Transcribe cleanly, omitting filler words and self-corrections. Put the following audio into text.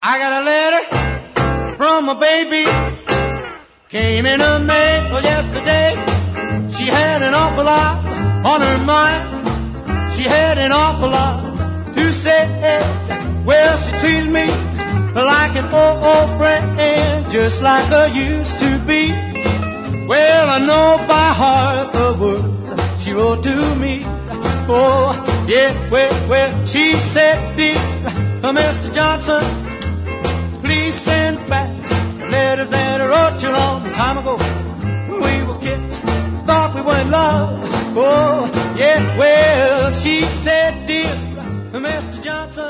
I got a letter from a baby, came in the mail yesterday. She had an awful lot on her mind. She had an awful lot to say. Well, she treats me like an old friend, just like I used to be. Well, I know by heart the words she wrote to me. Oh, yeah, well, she said, dear Mr. Johnson, please send back the letters that I wrote you a long time ago. We were kids, thought we were in love. Oh, yeah, well, she said, dear Mr. Johnson,